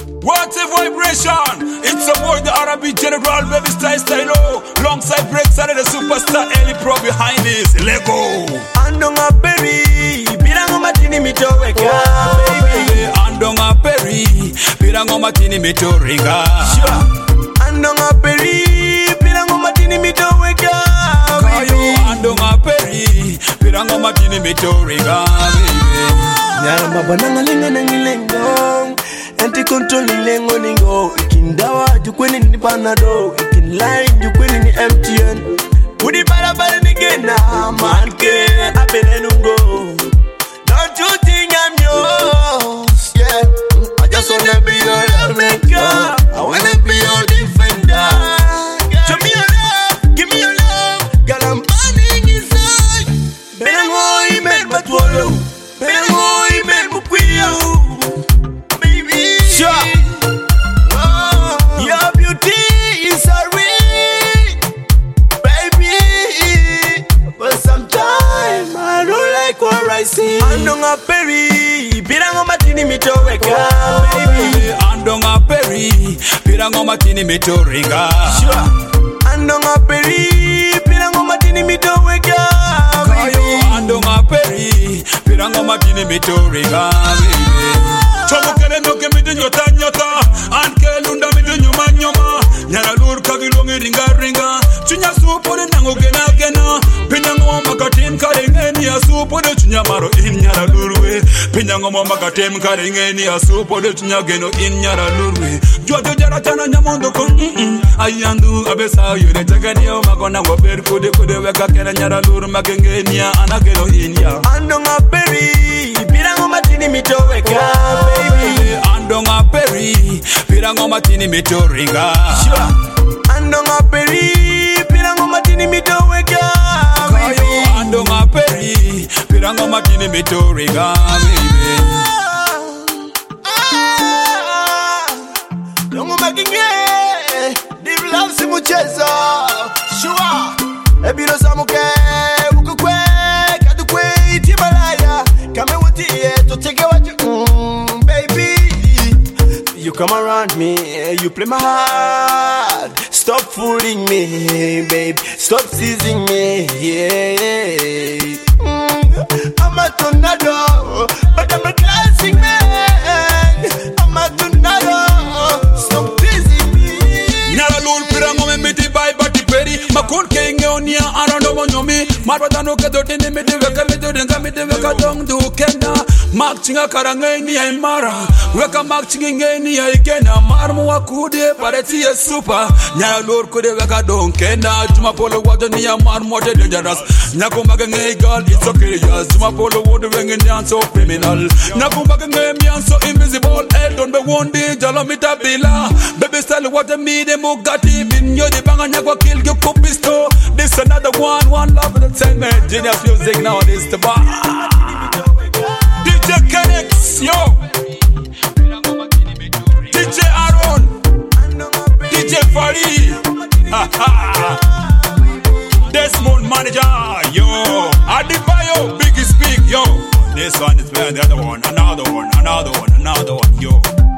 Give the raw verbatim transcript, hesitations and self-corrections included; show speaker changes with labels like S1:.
S1: What a vibration! It's a boy, the Arabic General, baby style style, oh. Alongside Breaks and the superstar Ellie Pro behind this. Lego.
S2: Andonga Perry, Pirango Martini Mitoweka, baby.
S1: Andonga Perry, Pirango Martini Mitoriga.
S2: Sure. Andonga Perry, Pirango Martini Mitoweka, baby.
S1: Andonga Perry, Pirango Martini Mitoriga, baby.
S2: Nyama bananga lenga nangilengo. Anti-control lengo ningo. Ikindawa jukwini ni panado. Ikinline jukwini ni M T N. Udi para para nigena manke abelenungo. Don't you think I'm yours? Yeah, I just wanna be your maker. I wanna be your defender. Show me your love, give me your love. Girl, I'm burning inside. Bengo imen batwolo. Bengo imen mukwiyo. Sure. Oh, your beauty is a real, baby. But sometimes I don't like what I see. Andonga Perry, Pirango Martini Mitoweka, baby.
S1: Andonga Perry, Pirango Martini Mitoriga.
S2: Sure. Andonga Perry, Pirango Martini Mitoweka, baby.
S1: Andonga Perry, Pirango Martini Mitoriga, baby. Chomokele noke midi nyota nyota. Anke lunda midi nyuma nyuma. Nyara lur kagilongi ringa ringa. Chunya supo de nango gena gena. Pinyango makatim karengeni ya supo de chunya maro in nyara lurwe. Pinyango makatim karengeni ya supo de chunya geno in nyara lurwe. Jojo jara chana nyamondo kon mm ayandu abesa yure tagani o magona go ber kude kude weka kena nyara lur makengeni ya anagelo in ya.
S2: Andonga Perry, Pirango Martini Mitoweka, baby.
S1: Andonga Perry, Pirango Martini Mitoriga.
S2: Sure. Andonga Perry, Pirango Martini Mitoweka, baby.
S1: Andonga Perry, Pirango Martini Mitoriga, baby.
S2: Dongo makinge, div love si muchezo. Sure. Ebiro samuke, ukukwe, kadukwe, tibalaya. Kame wuti to take what you, mm, baby. You come around me, you play my heart. Stop fooling me, babe. Stop teasing me, yeah. Mm, I'm a tornado, but I'm a classic man. I'm a tornado, stop teasing me.
S1: Nara lul pirango me miti bai bati peri. Makun kenge onia arando monyomi. Marwata no kedo tini miti weka miti renga miti weka dong du kenda. Mak chinga karanga ni ya imara. Weka mak chinga ni ya igena. Marmu wa kude pareti ya super. Nyaya lor kude weka dong kenda. Juma polo wato ni ya marmu wate dangerous. Nyakumbaga nge girl it's okay yes. Juma polo wato wengi nyan so criminal. Nyakumbaga nge mian so invisible. Hey don't be one day jalo mita bila. Baby style wato me de mugati. Bin yo de banga nyakwa kill you kupisto. This another one one love entertainment. Genius music nowadays the bar. D J Kenix, yo. D J Aaron. D J Farid. Desmond Manager, yo. Adebayo, Biggie Speak, yo. This one is better than the other one. Another one, another one, another one, yo.